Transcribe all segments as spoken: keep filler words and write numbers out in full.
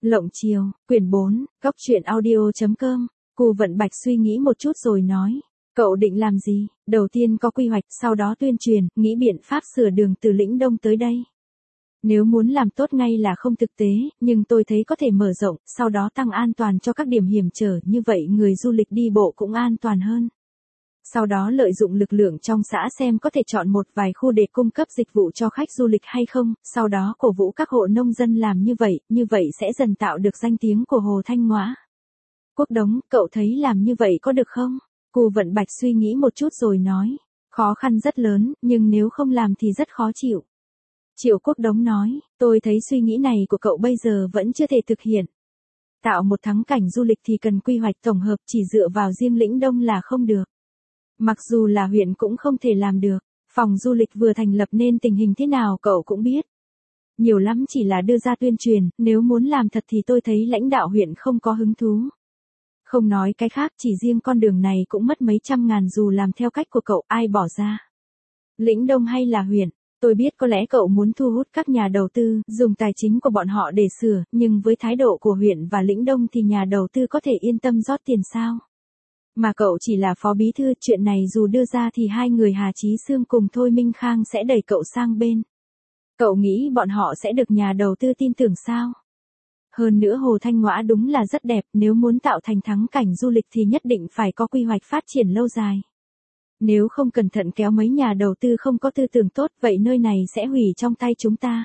Lộng chiều, quyển bốn, góc truyện audio.com. Cù Vận Bạch suy nghĩ một chút rồi nói. Cậu định làm gì? Đầu tiên có quy hoạch, sau đó tuyên truyền, nghĩ biện pháp sửa đường từ Lĩnh Đông tới đây. Nếu muốn làm tốt ngay là không thực tế, nhưng tôi thấy có thể mở rộng, sau đó tăng an toàn cho các điểm hiểm trở, như vậy người du lịch đi bộ cũng an toàn hơn. Sau đó lợi dụng lực lượng trong xã xem có thể chọn một vài khu để cung cấp dịch vụ cho khách du lịch hay không, sau đó cổ vũ các hộ nông dân làm như vậy, như vậy sẽ dần tạo được danh tiếng của Hồ Thanh Ngoã. Quốc Đống, cậu thấy làm như vậy có được không? Cù Vận Bạch suy nghĩ một chút rồi nói. Khó khăn rất lớn, nhưng nếu không làm thì rất khó chịu. Triệu Quốc Đống nói, tôi thấy suy nghĩ này của cậu bây giờ vẫn chưa thể thực hiện. Tạo một thắng cảnh du lịch thì cần quy hoạch tổng hợp, chỉ dựa vào riêng Lĩnh Đông là không được. Mặc dù là huyện cũng không thể làm được, phòng du lịch vừa thành lập nên tình hình thế nào cậu cũng biết. Nhiều lắm chỉ là đưa ra tuyên truyền, nếu muốn làm thật thì tôi thấy lãnh đạo huyện không có hứng thú. Không nói cái khác, chỉ riêng con đường này cũng mất mấy trăm ngàn, dù làm theo cách của cậu ai bỏ ra. Lĩnh Đông hay là huyện, tôi biết có lẽ cậu muốn thu hút các nhà đầu tư, dùng tài chính của bọn họ để sửa, nhưng với thái độ của huyện và Lĩnh Đông thì nhà đầu tư có thể yên tâm rót tiền sao? Mà cậu chỉ là phó bí thư, chuyện này dù đưa ra thì hai người Hà Chí Sương cùng Thôi Minh Khang sẽ đẩy cậu sang bên. Cậu nghĩ bọn họ sẽ được nhà đầu tư tin tưởng sao? Hơn nữa Hồ Thanh Ngoã đúng là rất đẹp, nếu muốn tạo thành thắng cảnh du lịch thì nhất định phải có quy hoạch phát triển lâu dài. Nếu không cẩn thận kéo mấy nhà đầu tư không có tư tưởng tốt, vậy nơi này sẽ hủy trong tay chúng ta.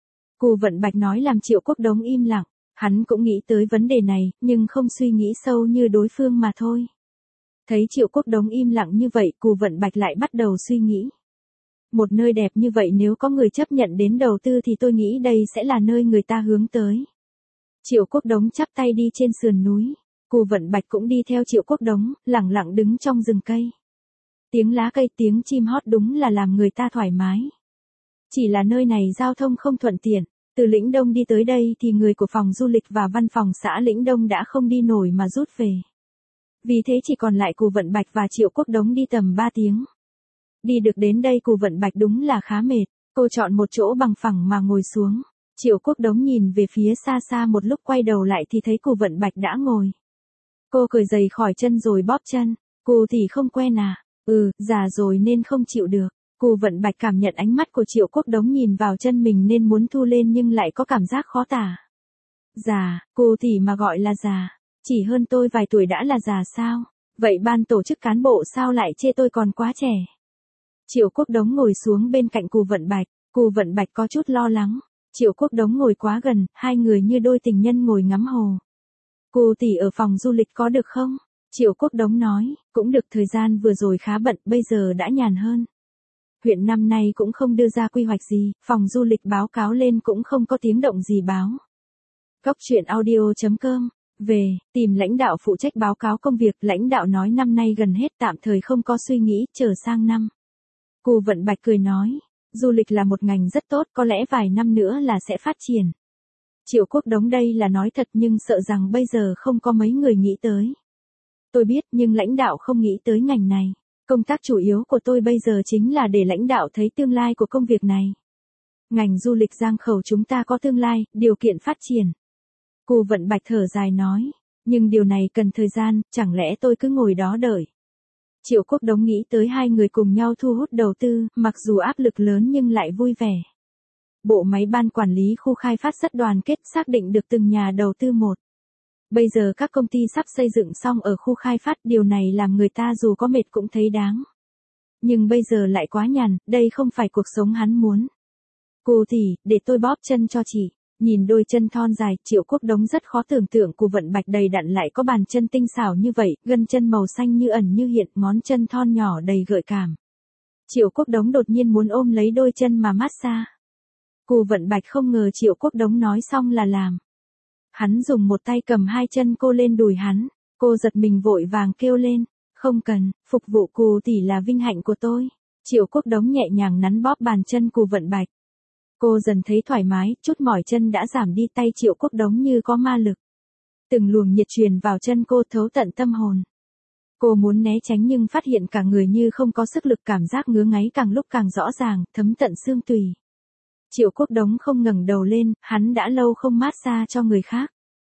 Cù Vận Bạch nói làm Triệu Quốc Đống im lặng, hắn cũng nghĩ tới vấn đề này, nhưng không suy nghĩ sâu như đối phương mà thôi. Thấy Triệu Quốc Đống im lặng như vậy, Cù Vận Bạch lại bắt đầu suy nghĩ. Một nơi đẹp như vậy nếu có người chấp nhận đến đầu tư thì tôi nghĩ đây sẽ là nơi người ta hướng tới. Triệu Quốc Đống chắp tay đi trên sườn núi, Cù Vận Bạch cũng đi theo Triệu Quốc Đống, lặng lặng đứng trong rừng cây. Tiếng lá cây, tiếng chim hót đúng là làm người ta thoải mái. Chỉ là nơi này giao thông không thuận tiện, từ Lĩnh Đông đi tới đây thì người của phòng du lịch và văn phòng xã Lĩnh Đông đã không đi nổi mà rút về. Vì thế chỉ còn lại Cù Vận Bạch và Triệu Quốc Đống đi tầm ba tiếng. Đi được đến đây Cù Vận Bạch đúng là khá mệt, cô chọn một chỗ bằng phẳng mà ngồi xuống. Triệu Quốc Đống nhìn về phía xa xa một lúc quay đầu lại thì thấy Cù Vận Bạch đã ngồi. Cô cởi giày khỏi chân rồi bóp chân. Cô thì không quen à? Ừ, già rồi nên không chịu được. Cù Vận Bạch cảm nhận ánh mắt của Triệu Quốc Đống nhìn vào chân mình nên muốn thu lên nhưng lại có cảm giác khó tả. Già, cô thì mà gọi là già. Chỉ hơn tôi vài tuổi đã là già sao? Vậy ban tổ chức cán bộ sao lại chê tôi còn quá trẻ? Triệu Quốc Đống ngồi xuống bên cạnh Cù Vận Bạch. Cù Vận Bạch có chút lo lắng. Triệu Quốc Đống ngồi quá gần, hai người như đôi tình nhân ngồi ngắm hồ. Cô tỷ ở phòng du lịch có được không? Triệu Quốc Đống nói, cũng được, thời gian vừa rồi khá bận, bây giờ đã nhàn hơn. Huyện năm nay cũng không đưa ra quy hoạch gì, phòng du lịch báo cáo lên cũng không có tiếng động gì báo. Góc truyện audio.com. Về, tìm lãnh đạo phụ trách báo cáo công việc, lãnh đạo nói năm nay gần hết, tạm thời không có suy nghĩ, chờ sang năm. Cù Vận Bạch cười nói, du lịch là một ngành rất tốt, có lẽ vài năm nữa là sẽ phát triển. Triệu Quốc Đống đây là nói thật nhưng sợ rằng bây giờ không có mấy người nghĩ tới. Tôi biết nhưng lãnh đạo không nghĩ tới ngành này. Công tác chủ yếu của tôi bây giờ chính là để lãnh đạo thấy tương lai của công việc này. Ngành du lịch Giang Khẩu chúng ta có tương lai, điều kiện phát triển. Cù Vận Bạch thở dài nói, nhưng điều này cần thời gian, chẳng lẽ tôi cứ ngồi đó đợi. Triệu Quốc Đống nghĩ tới hai người cùng nhau thu hút đầu tư, mặc dù áp lực lớn nhưng lại vui vẻ. Bộ máy ban quản lý khu khai phát rất đoàn kết, xác định được từng nhà đầu tư một. Bây giờ các công ty sắp xây dựng xong ở khu khai phát, điều này làm người ta dù có mệt cũng thấy đáng. Nhưng bây giờ lại quá nhàn, đây không phải cuộc sống hắn muốn. Cô tỷ, để tôi bóp chân cho chị. Nhìn đôi chân thon dài, Triệu Quốc Đống rất khó tưởng tượng Cù Vận Bạch đầy đặn lại có bàn chân tinh xảo như vậy, gân chân màu xanh như ẩn như hiện, ngón chân thon nhỏ đầy gợi cảm. Triệu Quốc Đống đột nhiên muốn ôm lấy đôi chân mà massage. Cù Vận Bạch không ngờ Triệu Quốc Đống nói xong là làm. Hắn dùng một tay cầm hai chân cô lên đùi hắn, cô giật mình vội vàng kêu lên, không cần, phục vụ Cù tỷ là vinh hạnh của tôi. Triệu Quốc Đống nhẹ nhàng nắn bóp bàn chân Cù Vận Bạch. Cô dần thấy thoải mái, chút mỏi chân đã giảm đi, tay Triệu Quốc Đống như có ma lực. Từng luồng nhiệt truyền vào chân cô thấu tận tâm hồn. Cô muốn né tránh nhưng phát hiện cả người như không có sức lực, cảm giác ngứa ngáy càng lúc càng rõ ràng, thấm tận xương tủy. Triệu Quốc Đống không ngẩng đầu lên, hắn đã lâu không massage cho người khác.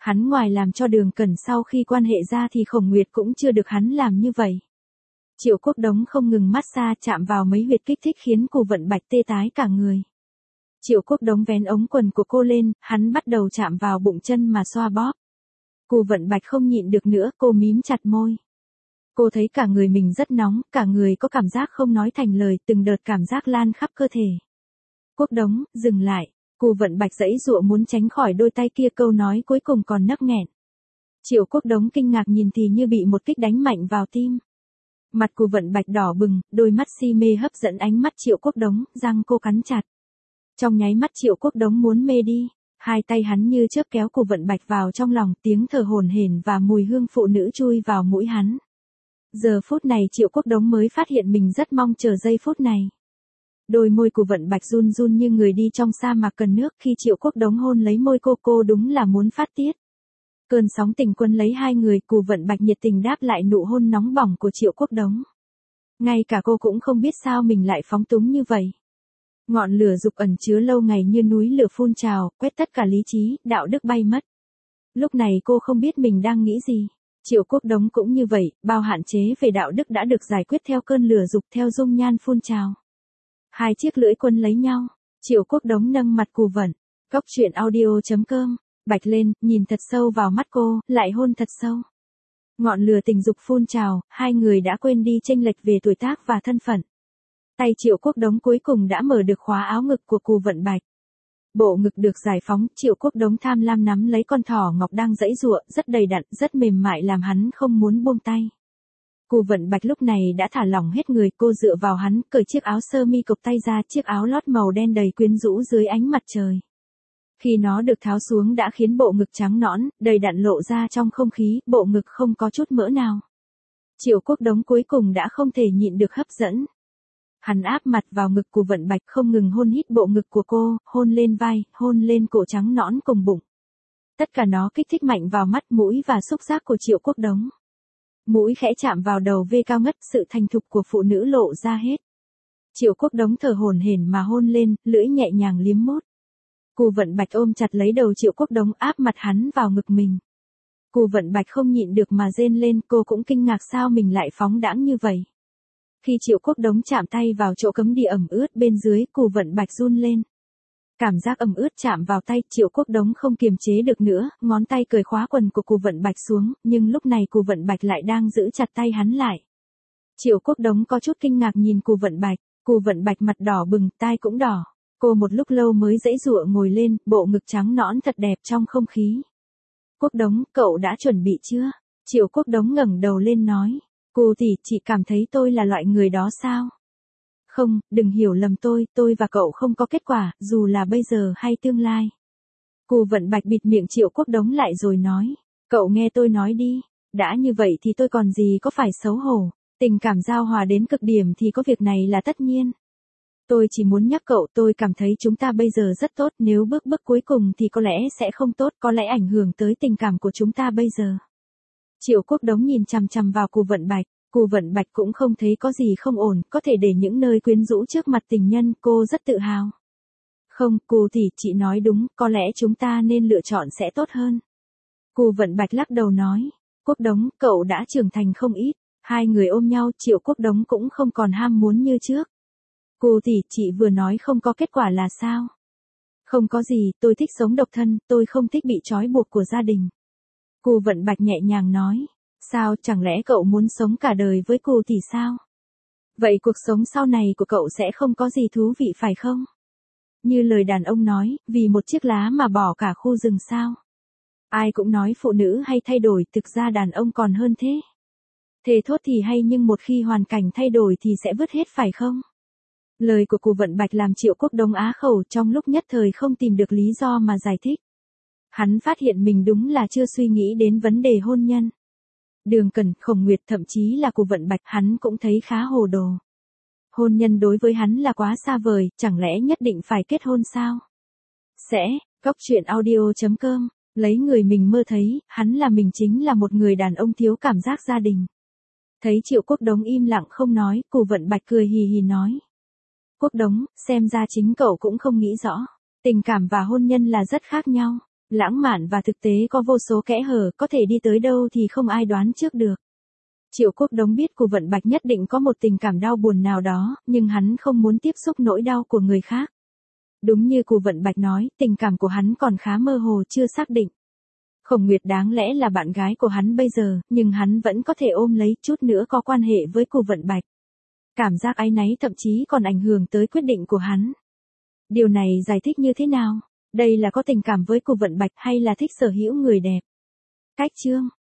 Hắn ngoài làm cho Đường Cẩn sau khi quan hệ ra thì Khổng Nguyệt cũng chưa được hắn làm như vậy. Triệu Quốc Đống không ngừng massage chạm vào mấy huyệt kích thích khiến Cù Vận Bạch tê tái cả người. Triệu Quốc Đống vén ống quần của cô lên, hắn bắt đầu chạm vào bụng chân mà xoa bóp. Cù Vận Bạch không nhịn được nữa, cô mím chặt môi. Cô thấy cả người mình rất nóng, cả người có cảm giác không nói thành lời, từng đợt cảm giác lan khắp cơ thể. Quốc Đống, dừng lại. Cù Vận Bạch giãy giụa muốn tránh khỏi đôi tay kia, câu nói cuối cùng còn nấc nghẹn. Triệu Quốc Đống kinh ngạc nhìn thì như bị một kích đánh mạnh vào tim. Mặt Cù Vận Bạch đỏ bừng, đôi mắt si mê hấp dẫn ánh mắt Triệu Quốc Đống, răng cô cắn chặt. Trong nháy mắt Triệu Quốc Đống muốn mê đi, hai tay hắn như chớp kéo Cù Vận Bạch vào trong lòng, tiếng thở hổn hển và mùi hương phụ nữ chui vào mũi hắn. Giờ phút này Triệu Quốc Đống mới phát hiện mình rất mong chờ giây phút này. Đôi môi Cù Vận Bạch run run như người đi trong sa mạc cần nước, khi Triệu Quốc Đống hôn lấy môi cô, cô đúng là muốn phát tiết. Cơn sóng tình quân lấy hai người, Cù Vận Bạch nhiệt tình đáp lại nụ hôn nóng bỏng của Triệu Quốc Đống. Ngay cả cô cũng không biết sao mình lại phóng túng như vậy. Ngọn lửa dục ẩn chứa lâu ngày như núi lửa phun trào, quét tất cả lý trí, đạo đức bay mất. Lúc này cô không biết mình đang nghĩ gì. Triệu Quốc Đống cũng như vậy, bao hạn chế về đạo đức đã được giải quyết theo cơn lửa dục, theo dung nhan phun trào. Hai chiếc lưỡi quân lấy nhau, Triệu Quốc Đống nâng mặt Cù Vận. Cóc truyện audio chấm com, Bạch lên, nhìn thật sâu vào mắt cô, lại hôn thật sâu. Ngọn lửa tình dục phun trào, hai người đã quên đi chênh lệch về tuổi tác và thân phận. Tay Triệu Quốc Đống cuối cùng đã mở được khóa áo ngực của Cù Vận Bạch. Bộ ngực được giải phóng, Triệu Quốc Đống tham lam nắm lấy con thỏ ngọc đang giãy giụa, rất đầy đặn, rất mềm mại làm hắn không muốn buông tay. Cù Vận Bạch lúc này đã thả lỏng hết người, cô dựa vào hắn, cởi chiếc áo sơ mi cộc tay ra, chiếc áo lót màu đen đầy quyến rũ dưới ánh mặt trời. Khi nó được tháo xuống đã khiến bộ ngực trắng nõn, đầy đặn lộ ra trong không khí, bộ ngực không có chút mỡ nào. Triệu Quốc Đống cuối cùng đã không thể nhịn được hấp dẫn. Hắn áp mặt vào ngực Cù Vận Bạch, không ngừng hôn hít bộ ngực của cô, hôn lên vai, hôn lên cổ trắng nõn cùng bụng. Tất cả nó kích thích mạnh vào mắt, mũi và xúc giác của Triệu Quốc Đống. Mũi khẽ chạm vào đầu vê cao ngất, sự thành thục của phụ nữ lộ ra hết. Triệu Quốc Đống thở hổn hển mà hôn lên, lưỡi nhẹ nhàng liếm mốt. Cù Vận Bạch ôm chặt lấy đầu Triệu Quốc Đống, áp mặt hắn vào ngực mình. Cù Vận Bạch không nhịn được mà rên lên, cô cũng kinh ngạc sao mình lại phóng đãng như vậy. Khi Triệu Quốc Đống chạm tay vào chỗ cấm địa ẩm ướt bên dưới, Cù Vận Bạch run lên. Cảm giác ẩm ướt chạm vào tay, Triệu Quốc Đống không kiềm chế được nữa, ngón tay cởi khóa quần của Cù Vận Bạch xuống, nhưng lúc này Cù Vận Bạch lại đang giữ chặt tay hắn lại. Triệu Quốc Đống có chút kinh ngạc nhìn Cù Vận Bạch, Cù Vận Bạch mặt đỏ bừng, tai cũng đỏ. Cô một lúc lâu mới giãy giụa ngồi lên, bộ ngực trắng nõn thật đẹp trong không khí. Quốc Đống, cậu đã chuẩn bị chưa? Triệu Quốc Đống ngẩng đầu lên nói. Cô tỷ, chị cảm thấy tôi là loại người đó sao? Không, đừng hiểu lầm tôi, tôi và cậu không có kết quả, dù là bây giờ hay tương lai. Cù Vận Bạch bịt miệng Triệu Quốc Đống lại rồi nói. Cậu nghe tôi nói đi, đã như vậy thì tôi còn gì có phải xấu hổ, tình cảm giao hòa đến cực điểm thì có việc này là tất nhiên. Tôi chỉ muốn nhắc cậu, tôi cảm thấy chúng ta bây giờ rất tốt, nếu bước bước cuối cùng thì có lẽ sẽ không tốt, có lẽ ảnh hưởng tới tình cảm của chúng ta bây giờ. Triệu Quốc Đống nhìn chằm chằm vào Cù Vận Bạch, Cù Vận Bạch cũng không thấy có gì không ổn, có thể để những nơi quyến rũ trước mặt tình nhân, cô rất tự hào. Không, Cù tỷ, chị nói đúng, có lẽ chúng ta nên lựa chọn sẽ tốt hơn. Cù Vận Bạch lắc đầu nói, Quốc Đống, cậu đã trưởng thành không ít, hai người ôm nhau, Triệu Quốc Đống cũng không còn ham muốn như trước. Cù tỷ, chị vừa nói không có kết quả là sao? Không có gì, tôi thích sống độc thân, tôi không thích bị trói buộc của gia đình. Cù Vận Bạch nhẹ nhàng nói, sao, chẳng lẽ cậu muốn sống cả đời với Cù tỷ sao? Vậy cuộc sống sau này của cậu sẽ không có gì thú vị phải không? Như lời đàn ông nói, vì một chiếc lá mà bỏ cả khu rừng sao? Ai cũng nói phụ nữ hay thay đổi, thực ra đàn ông còn hơn thế. Thề thốt thì hay nhưng một khi hoàn cảnh thay đổi thì sẽ vứt hết phải không? Lời của Cù Vận Bạch làm Triệu Quốc Đống á khẩu, trong lúc nhất thời không tìm được lý do mà giải thích. Hắn phát hiện mình đúng là chưa suy nghĩ đến vấn đề hôn nhân. Đường Cẩn, Khổng Nguyệt, thậm chí là Cù Vận Bạch, hắn cũng thấy khá hồ đồ. Hôn nhân đối với hắn là quá xa vời, chẳng lẽ nhất định phải kết hôn sao? Sẽ, cóc truyện audio chấm com, lấy người mình mơ thấy, hắn là mình chính là một người đàn ông thiếu cảm giác gia đình. Thấy Triệu Quốc Đống im lặng không nói, Cù Vận Bạch cười hì hì nói. Quốc Đống, xem ra chính cậu cũng không nghĩ rõ, tình cảm và hôn nhân là rất khác nhau. Lãng mạn và thực tế có vô số kẽ hở, có thể đi tới đâu thì không ai đoán trước được. Triệu Quốc Đống biết Cù Vận Bạch nhất định có một tình cảm đau buồn nào đó, nhưng hắn không muốn tiếp xúc nỗi đau của người khác. Đúng như Cù Vận Bạch nói, tình cảm của hắn còn khá mơ hồ, chưa xác định. Khổng Nguyệt đáng lẽ là bạn gái của hắn bây giờ, nhưng hắn vẫn có thể ôm lấy, chút nữa có quan hệ với Cù Vận Bạch. Cảm giác áy náy thậm chí còn ảnh hưởng tới quyết định của hắn. Điều này giải thích như thế nào? Đây là có tình cảm với Cù Vận Bạch hay là thích sở hữu người đẹp? Cách chương